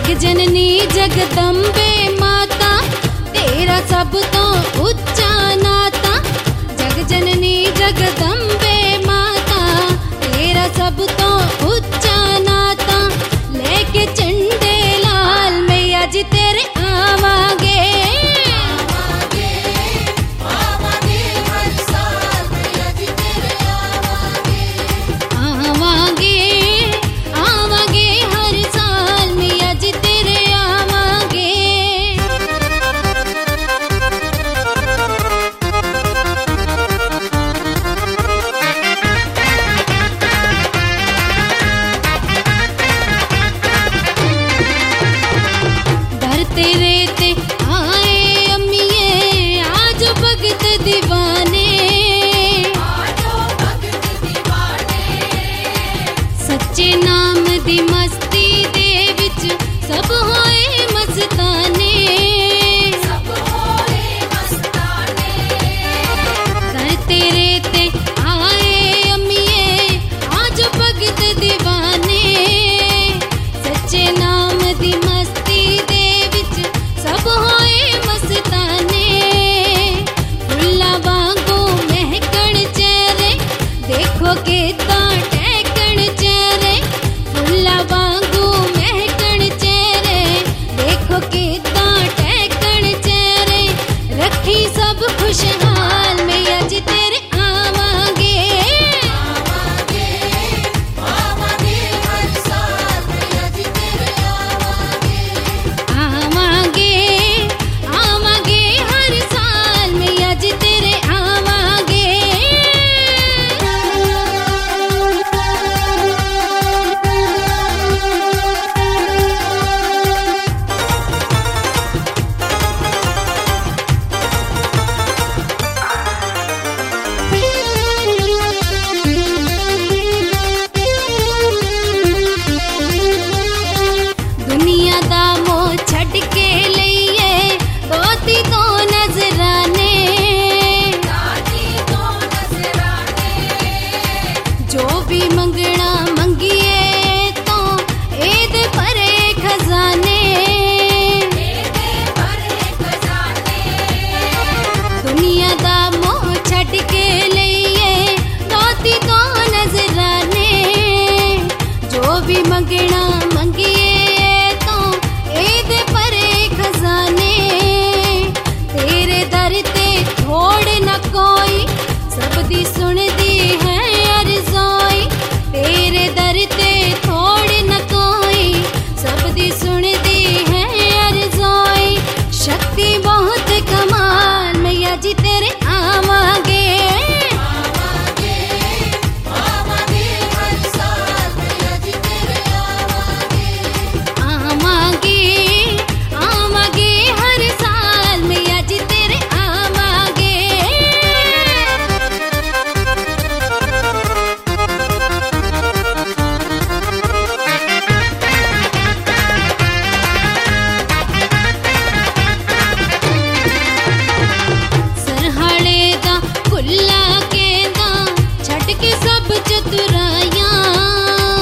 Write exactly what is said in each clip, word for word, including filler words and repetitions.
जग जननी जगदम्बे माता तेरा सब तो उच्चा नाता। जग जननी जगदम्बे माता तेरा सब तो उच्चा नाता। लेके चंडे लाल मैया जी तेरे आवांगे। तेरे ते आए अम्मिये आज भगत दीवाने। आजो भगत दीवाने सच्चे नाम दी मस्ती दे विच सब होए मस्ताने। सब होए मस्ताने कर तेरे ते आए अम्मिये आज भगत दीवाने। सच्चे नाम दी मस्ती दे सब होए मस्ताने। फुल्ला वांगू महकण चेहरे देखो के टहकण चेहरे। फुल्ला वांगू महकण चेहरे देखो के टहकण चेहरे। रखी सब खुशहाल मैया जी तेरे आवांगे। आवांगे आवांगे हर साल मैया जी तेरे आवांगे। आवांगे दुनिया दा मोह छड़ के लईए दोती तो नजराने। दादी तो नजराने जो भी मंगना मंगिए तो एदे भरे खजाने। एदे भरे खजाने दुनिया दा मोह छड़ के लईए दोती तो नजराने। जो भी मंगना मंगिए थोड़ न कोई सबदी सुनदी है अर्ज़ोई। तेरे दर ते थोड़ न कोई सबदी सुनदी है अर्ज़ोई। शक्ति बहुत कमाल मैया जी तेरे आवांगे। आवांगे आवांगे हर साल मैया जी तेरे आवांगे। आवांगे आवांगे हर साल मैया जी तेरे सब चतुराइयां।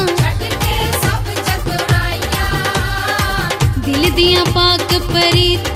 दिल दियां पाक परी